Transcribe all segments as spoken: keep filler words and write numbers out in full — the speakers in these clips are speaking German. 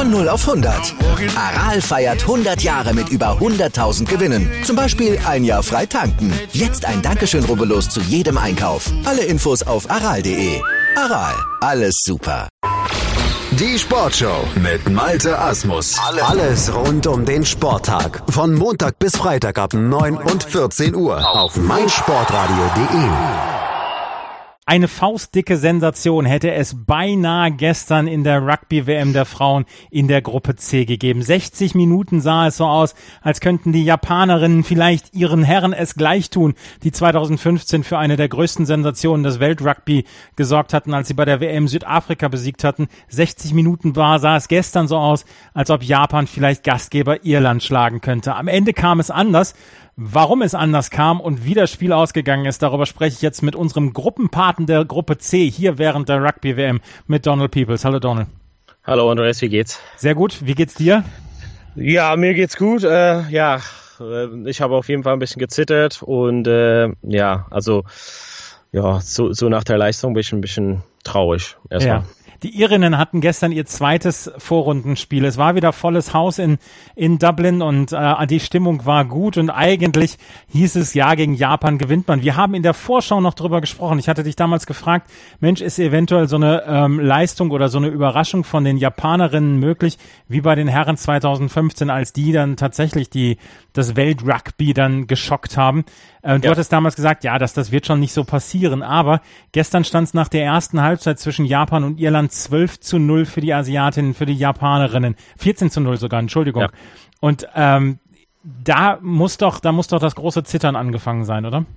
Von null auf hundert. Aral feiert hundert Jahre mit über hunderttausend Gewinnen. Zum Beispiel ein Jahr frei tanken. Jetzt ein Dankeschön, rubbellos zu jedem Einkauf. Alle Infos auf aral punkt de. Aral, alles super. Die Sportshow mit Malte Asmus. Alles rund um den Sporttag. Von Montag bis Freitag ab neun und vierzehn Uhr auf meinsportradio punkt de. Eine faustdicke Sensation hätte es beinahe gestern in der Rugby-W M der Frauen in der Gruppe C gegeben. sechzig Minuten sah es so aus, als könnten die Japanerinnen vielleicht ihren Herren es gleich tun, die zweitausendfünfzehn für eine der größten Sensationen des Weltrugby gesorgt hatten, als sie bei der W M Südafrika besiegt hatten. sechzig Minuten war, sah es gestern so aus, als ob Japan vielleicht Gastgeber Irland schlagen könnte. Am Ende kam es anders. Warum es anders kam und wie das Spiel ausgegangen ist, darüber spreche ich jetzt mit unserem Gruppenpaten der Gruppe C hier während der Rugby-W M mit Donald Peoples. Hallo Donald. Hallo Andreas, wie geht's? Sehr gut. Wie geht's dir? Ja, mir geht's gut. Äh, ja, ich habe auf jeden Fall ein bisschen gezittert und äh, ja, also ja, so, so nach der Leistung bin ich ein bisschen traurig erstmal. Ja. Die Irinnen hatten gestern ihr zweites Vorrundenspiel. Es war wieder volles Haus in, in Dublin und äh, die Stimmung war gut und eigentlich hieß es, ja, gegen Japan gewinnt man. Wir haben in der Vorschau noch drüber gesprochen. Ich hatte dich damals gefragt, Mensch, ist eventuell so eine ähm, Leistung oder so eine Überraschung von den Japanerinnen möglich, wie bei den Herren zweitausendfünfzehn, als die dann tatsächlich die das Weltrugby dann geschockt haben. Äh, du ja. hattest damals gesagt, ja, dass das wird schon nicht so passieren, aber gestern stand es nach der ersten Halbzeit zwischen Japan und Irland zwölf zu null für die Asiatinnen, für die Japanerinnen, vierzehn zu null sogar, Entschuldigung. Ja. Und ähm, da muss doch, da muss doch das große Zittern angefangen sein, oder?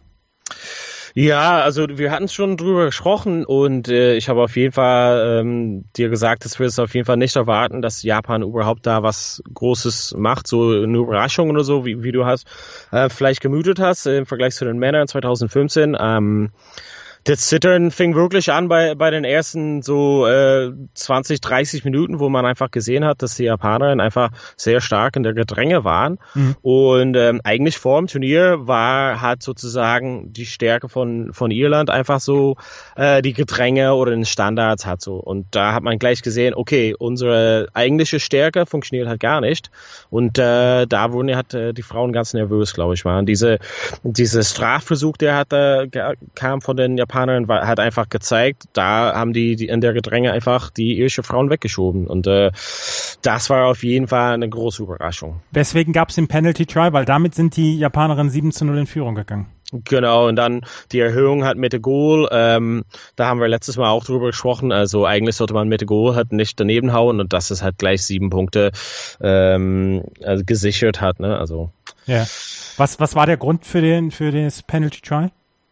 Ja, also wir hatten schon drüber gesprochen und äh, ich habe auf jeden Fall ähm, dir gesagt, dass wir es auf jeden Fall nicht erwarten, dass Japan überhaupt da was Großes macht, so eine Überraschung oder so, wie, wie du hast äh, vielleicht gemütet hast im Vergleich zu den Männern zweitausendfünfzehn. Ähm, Das Zittern fing wirklich an bei bei den ersten so äh, zwanzig, dreißig Minuten, wo man einfach gesehen hat, dass die Japanerinnen einfach sehr stark in der Gedränge waren. Mhm. Und ähm, eigentlich vor dem Turnier war hat sozusagen die Stärke von von Irland einfach so äh, die Gedränge oder den Standards hat so. Und da hat man gleich gesehen, okay, unsere eigentliche Stärke funktioniert halt gar nicht. Und äh, da wurden halt äh, die Frauen ganz nervös, glaube ich mal. Und diese diese Strafversuch, der hat äh, kam von den Japanern, hat einfach gezeigt, da haben die, die in der Gedränge einfach die irische Frauen weggeschoben. Und äh, das war auf jeden Fall eine große Überraschung. Weswegen gab es den Penalty Try, weil damit sind die Japanerinnen sieben zu null in Führung gegangen. Genau, und dann die Erhöhung hat Mette Gohl, ähm, da haben wir letztes Mal auch drüber gesprochen, also eigentlich sollte man Mette Gohl halt nicht daneben hauen und dass es halt gleich sieben Punkte ähm, also gesichert hat, ne, also. Ja. Was, was war der Grund für den, für das Penalty Try?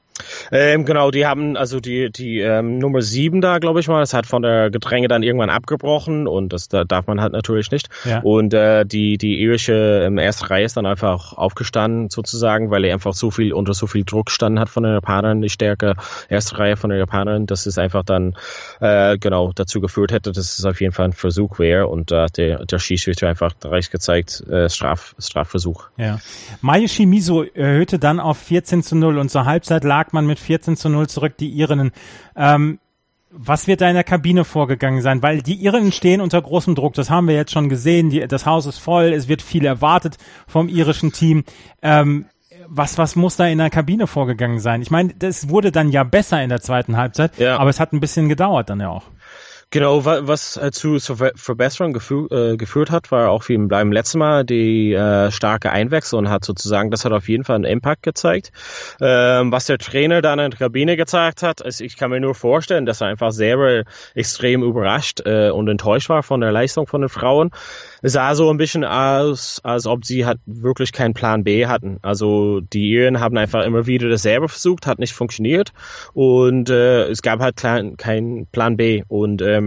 Ähm, genau, die haben also die die ähm, Nummer sieben da, glaube ich mal, das hat von der Gedränge dann irgendwann abgebrochen und das da darf man halt natürlich nicht. Ja. Und äh, die die irische ähm, erste Reihe ist dann einfach aufgestanden sozusagen, weil er einfach so viel unter so viel Druck standen hat von den Japanern, die Stärke erste Reihe von den Japanern, dass es einfach dann äh, genau dazu geführt hätte, dass es auf jeden Fall ein Versuch wäre und äh, der der Schiedsrichter einfach gleich gezeigt äh, Straf Strafversuch. Ja. Mai Shimizu erhöhte dann auf vierzehn zu null und zur Halbzeit lag man mit vierzehn zu null zurück, die Irinnen. Ähm, was wird da in der Kabine vorgegangen sein? Weil die Irinnen stehen unter großem Druck, das haben wir jetzt schon gesehen, die, das Haus ist voll, es wird viel erwartet vom irischen Team. Ähm, was, was muss da in der Kabine vorgegangen sein? Ich meine, das wurde dann ja besser in der zweiten Halbzeit, ja. Aber es hat ein bisschen gedauert dann ja auch. Genau, was zu Verbesserungen gefü- äh, geführt hat, war auch wie beim letzten Mal die äh, starke Einwechslung und hat sozusagen, das hat auf jeden Fall einen Impact gezeigt. Ähm, was der Trainer dann in der Kabine gezeigt hat, ist, ich kann mir nur vorstellen, dass er einfach selber extrem überrascht äh, und enttäuscht war von der Leistung von den Frauen. Es sah so ein bisschen aus, als ob sie halt wirklich keinen Plan B hatten. Also die Iren haben einfach immer wieder dasselbe versucht, hat nicht funktioniert und äh, es gab halt keinen kein Plan B und äh,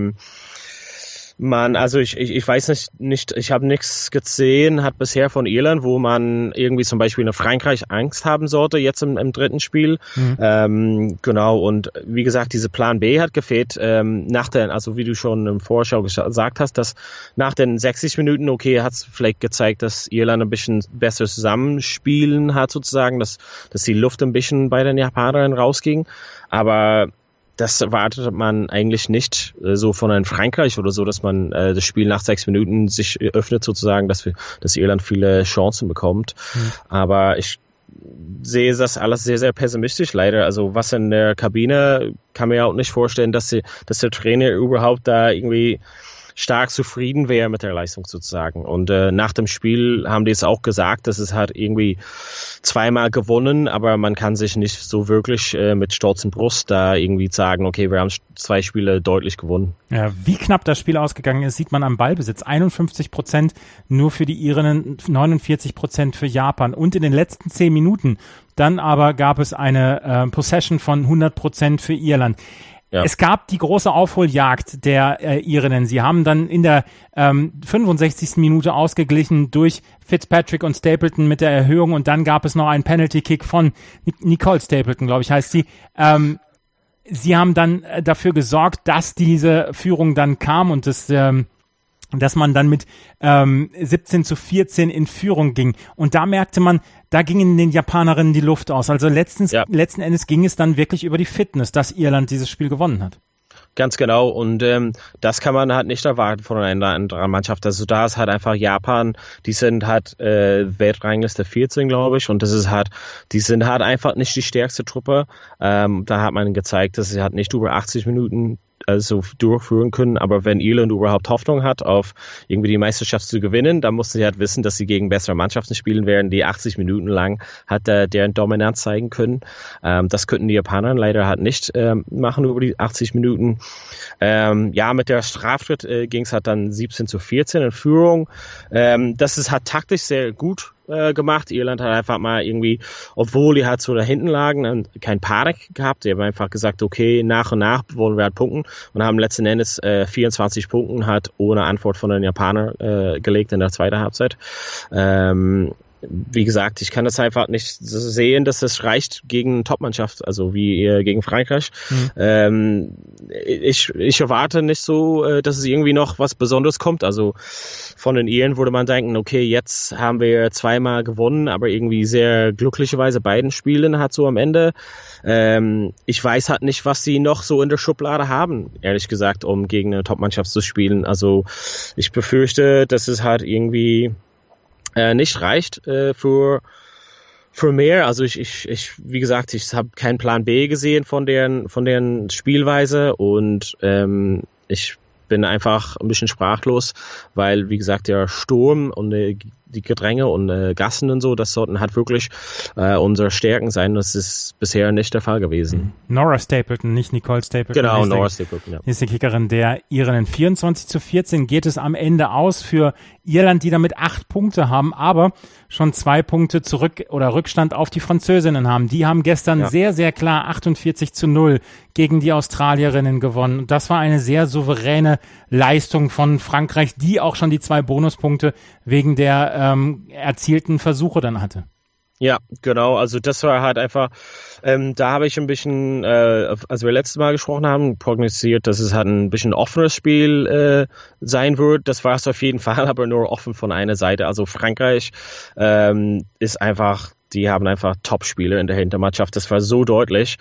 man, also ich, ich, ich weiß nicht, nicht ich habe nichts gesehen, hat bisher von Irland, wo man irgendwie zum Beispiel in Frankreich Angst haben sollte, jetzt im, im dritten Spiel. Mhm. Ähm, genau, und wie gesagt, diese Plan B hat gefehlt, ähm, nach den, also wie du schon im Vorschau gesagt hast, dass nach den sechzig Minuten, okay, hat es vielleicht gezeigt, dass Irland ein bisschen besser zusammenspielen hat sozusagen, dass, dass die Luft ein bisschen bei den Japanern rausging, aber das erwartet man eigentlich nicht äh, so von einem Frankreich oder so, dass man äh, das Spiel nach sechs Minuten sich öffnet sozusagen, dass wir, dass Irland viele Chancen bekommt. Mhm. Aber ich sehe das alles sehr, sehr pessimistisch leider. Also was in der Kabine, kann mir auch nicht vorstellen, dass, sie, dass der Trainer überhaupt da irgendwie stark zufrieden wäre mit der Leistung sozusagen. Und äh, nach dem Spiel haben die es auch gesagt, dass es hat irgendwie zweimal gewonnen, aber man kann sich nicht so wirklich äh, mit stolzen Brust da irgendwie sagen, okay, wir haben zwei Spiele deutlich gewonnen. Ja, wie knapp das Spiel ausgegangen ist, sieht man am Ballbesitz. einundfünfzig Prozent nur für die Irinnen, neunundvierzig Prozent für Japan. Und in den letzten zehn Minuten, dann aber gab es eine äh, Possession von hundert Prozent für Irland. Ja. Es gab die große Aufholjagd der äh, Irinnen. Sie haben dann in der ähm, fünfundsechzigsten Minute ausgeglichen durch Fitzpatrick und Stapleton mit der Erhöhung und dann gab es noch einen Penalty-Kick von Nicole Stapleton, glaube ich, heißt sie. Ähm, sie haben dann äh, dafür gesorgt, dass diese Führung dann kam und das ähm, dass man dann mit ähm, siebzehn zu vierzehn in Führung ging. Und da merkte man, da gingen den Japanerinnen die Luft aus. Also letztens, ja. letzten Endes ging es dann wirklich über die Fitness, dass Irland dieses Spiel gewonnen hat. Ganz genau. Und ähm, das kann man halt nicht erwarten von einer anderen Mannschaft. Also da ist halt einfach Japan, die sind halt äh, Weltrangliste vierzehn, glaube ich. Und das ist halt, die sind halt einfach nicht die stärkste Truppe. Ähm, da hat man gezeigt, dass sie halt nicht über achtzig Minuten also durchführen können, aber wenn Irland überhaupt Hoffnung hat, auf irgendwie die Meisterschaft zu gewinnen, dann muss sie halt wissen, dass sie gegen bessere Mannschaften spielen werden, die achtzig Minuten lang hat äh, deren Dominanz zeigen können. Ähm, das könnten die Japaner leider halt nicht ähm, machen über die achtzig Minuten. Ähm, ja, mit der Straftritt äh, ging es halt dann siebzehn zu vierzehn in Führung. Ähm, das ist halt taktisch sehr gut gemacht. Irland hat einfach mal irgendwie, obwohl die halt so da hinten lagen, kein Panik gehabt. Die haben einfach gesagt, okay, nach und nach wollen wir halt punkten und haben letzten Endes äh, vierundzwanzig Punkten halt ohne Antwort von den Japanern äh, gelegt in der zweiten Halbzeit. Ähm, Wie gesagt, ich kann das einfach nicht sehen, dass das reicht gegen eine Top-Mannschaft, also wie äh, gegen Frankreich. Mhm. Ähm, ich, ich erwarte nicht so, äh, dass es irgendwie noch was Besonderes kommt. Also von den Iren würde man denken, okay, jetzt haben wir zweimal gewonnen, aber irgendwie sehr glücklicherweise beiden Spielen hat so am Ende. Ähm, ich weiß halt nicht, was sie noch so in der Schublade haben, ehrlich gesagt, um gegen eine Top-Mannschaft zu spielen. Also ich befürchte, dass es halt irgendwie Äh, nicht reicht äh, für für mehr. Also ich ich ich wie gesagt, ich habe keinen Plan B gesehen von deren von deren Spielweise und ähm, ich bin einfach ein bisschen sprachlos, weil wie gesagt der Sturm und äh, die Gedränge und äh, Gassen und so, das sollten halt wirklich äh, unsere Stärken sein. Das ist bisher nicht der Fall gewesen. Nora Stapleton, nicht Nicole Stapleton. Genau, Nora Stapleton, ja. Hier ist die Kickerin der Irinnen. vierundzwanzig zu vierzehn geht es am Ende aus für Irland, die damit acht Punkte haben, aber schon zwei Punkte zurück oder Rückstand auf die Französinnen haben. Die haben gestern ja. sehr, sehr klar achtundvierzig zu null gegen die Australierinnen gewonnen. Und das war eine sehr souveräne Leistung von Frankreich, die auch schon die zwei Bonuspunkte wegen der ähm, erzielten Versuche dann hatte. Ja, genau. Also das war halt einfach, ähm, da habe ich ein bisschen, äh, als wir letztes Mal gesprochen haben, prognostiziert, dass es halt ein bisschen offenes Spiel äh, sein wird. Das war es auf jeden Fall, aber nur offen von einer Seite. Also Frankreich ähm, ist einfach, die haben einfach Top-Spieler in der Hintermannschaft. Das war so deutlich.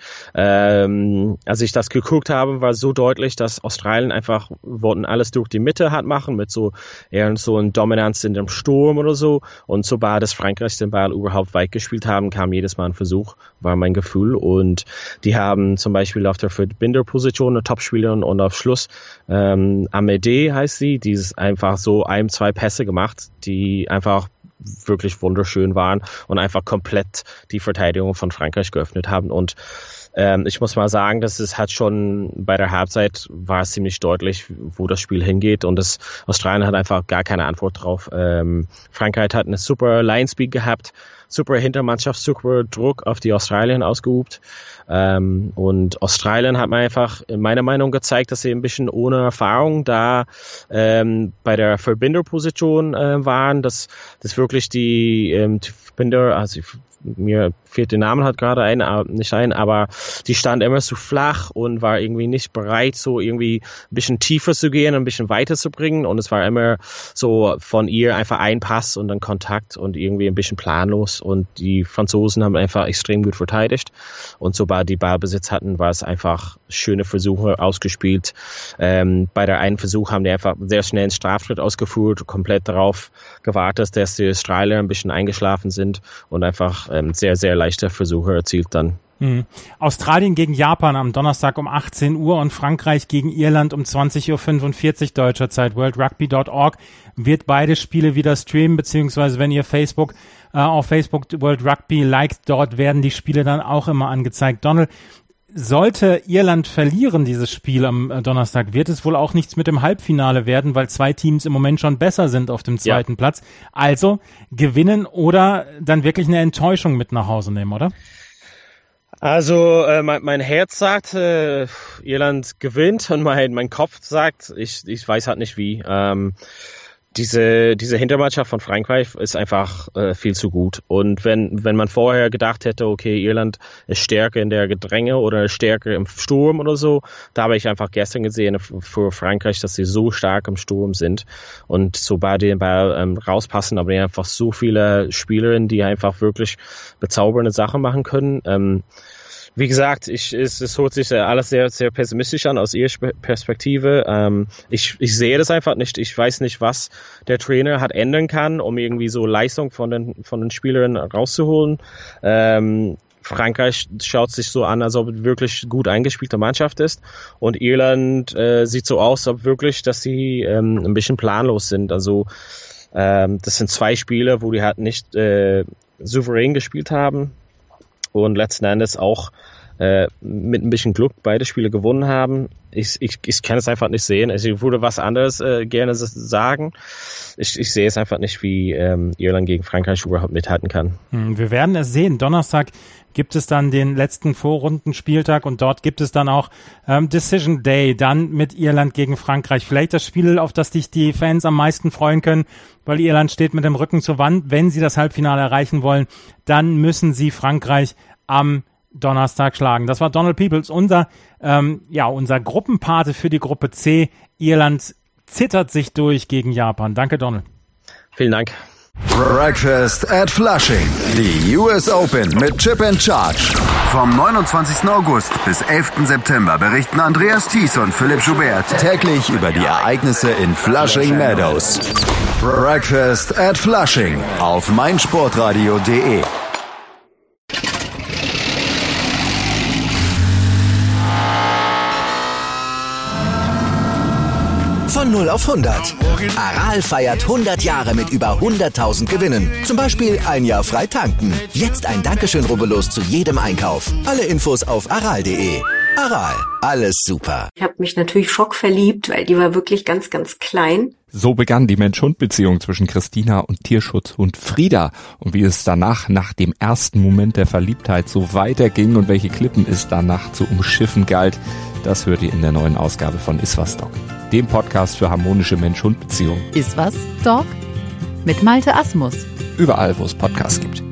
Ähm, als ich das geguckt habe, war so deutlich, dass Australien einfach wollten alles durch die Mitte hat machen, mit so eher so ein Dominanz in dem Sturm oder so. Und sobald das Frankreich den Ball überhaupt weit gespielt haben, kam jedes Mal ein Versuch, war mein Gefühl. Und die haben zum Beispiel auf der Verbinderposition eine Top-Spielerin und auf Schluss ähm, Amédée heißt sie, die ist einfach so ein, zwei Pässe gemacht, die einfach wirklich wunderschön waren und einfach komplett die Verteidigung von Frankreich geöffnet haben. Und ähm, ich muss mal sagen, dass es hat schon bei der Halbzeit war es ziemlich deutlich, wo das Spiel hingeht. Und das Australien hat einfach gar keine Antwort drauf. Ähm, Frankreich hat eine super Line Speed gehabt, super Hintermannschaft, super Druck auf die Australier ausgeübt. Ähm, und Australien hat mir einfach in meiner Meinung gezeigt, dass sie ein bisschen ohne Erfahrung da ähm, bei der Verbinderposition äh, waren, dass, dass wirklich die ähm, Verbinder, also ich, mir fehlt der Name halt gerade ein, nicht ein, aber die stand immer zu flach und war irgendwie nicht bereit, so irgendwie ein bisschen tiefer zu gehen, ein bisschen weiter zu bringen. Und es war immer so von ihr einfach ein Pass und dann Kontakt und irgendwie ein bisschen planlos. Und die Franzosen haben einfach extrem gut verteidigt. Und sobald sobald die Ballbesitz hatten, war es einfach schöne Versuche ausgespielt. Ähm, bei der einen Versuch haben die einfach sehr schnell einen Strafschritt ausgeführt, komplett darauf gewartet, dass die Australier ein bisschen eingeschlafen sind und einfach ähm, sehr, sehr leichte Versuche erzielt dann. Hm. Australien gegen Japan am Donnerstag um achtzehn Uhr und Frankreich gegen Irland um zwanzig Uhr fünfundvierzig deutscher Zeit. world rugby dot org wird beide Spiele wieder streamen, beziehungsweise wenn ihr Facebook äh, auf Facebook World Rugby liked, dort werden die Spiele dann auch immer angezeigt. Donald, sollte Irland verlieren, dieses Spiel am äh, Donnerstag, wird es wohl auch nichts mit dem Halbfinale werden, weil zwei Teams im Moment schon besser sind auf dem zweiten ja. Platz. Also gewinnen oder dann wirklich eine Enttäuschung mit nach Hause nehmen, oder? Also äh, mein, mein Herz sagt, äh, Irland gewinnt und mein, mein Kopf sagt, ich, ich weiß halt nicht wie. Ähm, diese, diese Hintermannschaft von Frankreich ist einfach äh, viel zu gut. Und wenn, wenn man vorher gedacht hätte, okay, Irland ist stärker in der Gedränge oder stärker im Sturm oder so, da habe ich einfach gestern gesehen für Frankreich, dass sie so stark im Sturm sind. Und sobald die den Ball ähm, rauspassen, aber die einfach so viele Spielerinnen, die einfach wirklich bezaubernde Sachen machen können. Ähm, Wie gesagt, ich, es, es hört sich alles sehr, sehr pessimistisch an aus ihrer Perspektive. Ähm, ich, ich sehe das einfach nicht. Ich weiß nicht, was der Trainer hat ändern kann, um irgendwie so Leistung von den, von den Spielern rauszuholen. Ähm, Frankreich schaut sich so an, als ob es wirklich gut eingespielte Mannschaft ist. Und Irland äh, sieht so aus, als ob wirklich, dass sie ähm, ein bisschen planlos sind. Also ähm, das sind zwei Spiele, wo die halt nicht äh, souverän gespielt haben. Und letzten Endes auch äh, mit ein bisschen Glück beide Spiele gewonnen haben. Ich, ich, ich kann es einfach nicht sehen. Also ich würde was anderes äh, gerne sagen. Ich, ich sehe es einfach nicht, wie ähm, Irland gegen Frankreich überhaupt mithalten kann. Wir werden es sehen. Donnerstag gibt es dann den letzten Vorrundenspieltag und dort gibt es dann auch ähm, Decision Day, dann mit Irland gegen Frankreich. Vielleicht das Spiel, auf das sich die Fans am meisten freuen können, weil Irland steht mit dem Rücken zur Wand. Wenn sie das Halbfinale erreichen wollen, dann müssen sie Frankreich am Donnerstag schlagen. Das war Donald Peoples, unser, ähm, ja, unser Gruppenpate für die Gruppe C. Irland zittert sich durch gegen Japan. Danke, Donald. Vielen Dank. Breakfast at Flushing. Die U S Open mit Chip and Charge. Vom neunundzwanzigsten August bis elften September berichten Andreas Thies und Philipp Joubert täglich über die Ereignisse in Flushing Meadows. Breakfast at Flushing auf meinsportradio punkt de. Von null auf hundert. Aral feiert hundert Jahre mit über hunderttausend Gewinnen. Zum Beispiel ein Jahr frei tanken. Jetzt ein Dankeschön, rubbellos zu jedem Einkauf. Alle Infos auf aral punkt de. Aral, alles super. Ich habe mich natürlich schockverliebt, weil die war wirklich ganz, ganz klein. So begann die Mensch-Hund-Beziehung zwischen Christina und Tierschutzhund Frieda. Und wie es danach, nach dem ersten Moment der Verliebtheit, so weiterging und welche Klippen es danach zu umschiffen galt, das hört ihr in der neuen Ausgabe von Iswas Dog, dem Podcast für harmonische Mensch-Hund-Beziehungen. Iswas Dog mit Malte Asmus. Überall, wo es Podcasts gibt.